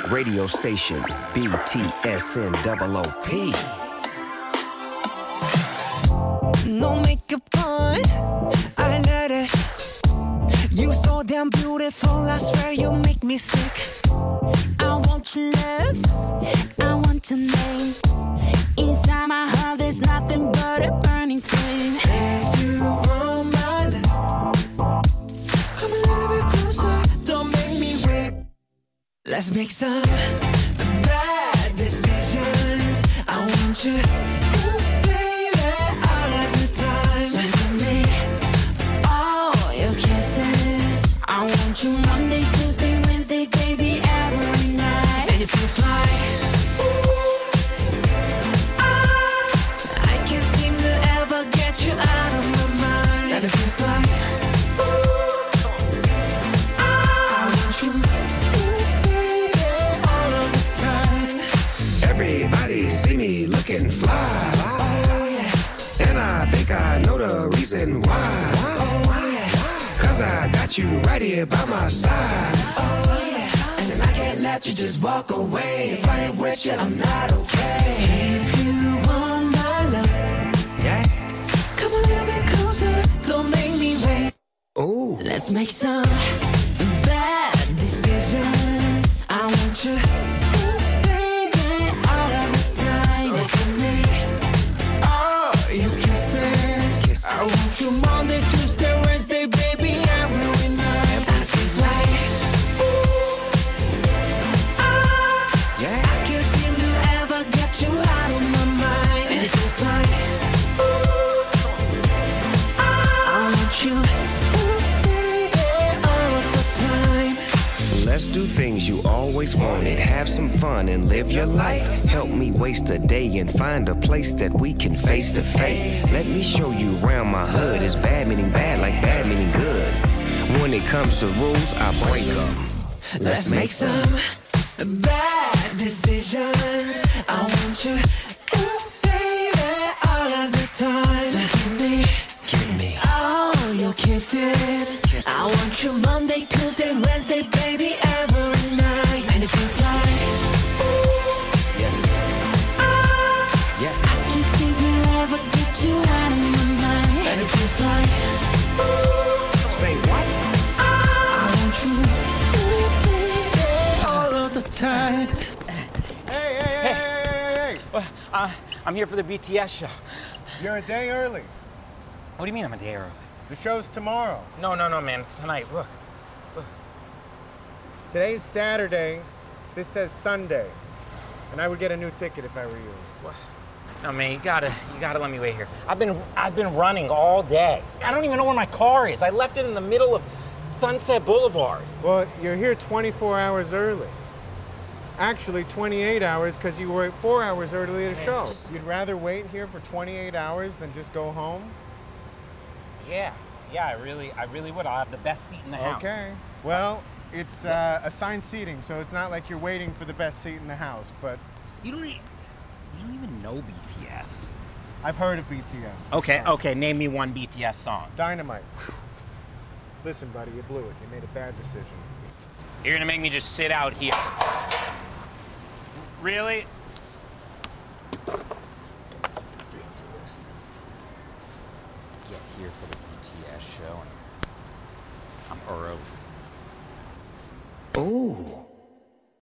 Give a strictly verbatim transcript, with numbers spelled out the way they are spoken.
radio station, B T S N O O P. No makeup on, I let it. You so damn beautiful, I swear you make me sick. I want your love, I want your name. Inside my heart there's nothing but a burning flame. If you want my love, come a little bit closer, don't make me wait. Let's make some bad decisions. I want you, ooh baby, all of the time. So give me all your kisses. I want you Monday, Tuesday, Wednesday, baby, every night. And it feels like, ooh, ah, I can't seem to ever get you out of my mind. And it feels like, ooh, ah, I want you, ooh, baby, all of the time. Everybody see me looking fly, Oh yeah, and I think I know the reason why. oh yeah, Cause I got you right here by my side. oh yeah. And I can't let you just walk away. If I ain't with you, I'm not okay. If you want my love, Yeah. come a little bit closer, don't make me wait. Ooh. Let's make some bad decisions. I want you, ooh, baby, all of the time. So give me all your kisses. I want you Monday, Tuesday, Wednesday, baby, every night. And it feels like, ooh, ah, Yeah. I can't seem to ever get you out of my mind. And it feels like, ooh, I want you, ooh, baby, all of the time. Let's do things you always wanted. Have some fun and live your life. Help me waste a day and find a place that we can face to face. Let me show you around my hood. It's bad meaning bad like bad meaning good. When it comes to rules, I break them. Let's make some bad decisions. I want you, ooh, baby, all of the time. So give me, Give me. all your kisses. I want you Monday, Tuesday, Wednesday, baby, every night. And it feels like, ooh, Yes. ah, Yes. I can't seem to ever get you out of my mind. And it feels like, ooh, Say what? I want you, ooh, baby, all of the time. Hey, hey, hey, hey, hey, hey! Well, uh, I'm here for the B T S show. You're a day early. What do you mean I'm a day early? The show's tomorrow. No, no, no, man. It's tonight. Look. Look. Today's Saturday. This says Sunday. And I would get a new ticket if I were you. What? No, man, you gotta, you gotta let me wait here. I've been, I've been running all day. I don't even know where my car is. I left it in the middle of Sunset Boulevard. Well, you're here twenty-four hours early. Actually, twenty-eight hours because you were four hours early at a Man, show. just- You'd rather wait here for twenty-eight hours than just go home? Yeah, yeah, I really, I really would. I'll have the best seat in the house. Okay. Well, it's uh, assigned seating, so it's not like you're waiting for the best seat in the house, but You don't, e- you don't even know B T S. I've heard of B T S. Okay, Sorry. okay. Name me one B T S song. Dynamite. Listen, buddy, you blew it. You made a bad decision. You're gonna make me just sit out here. Really? Ridiculous. Get here for the B T S show and I'm early. Ooh.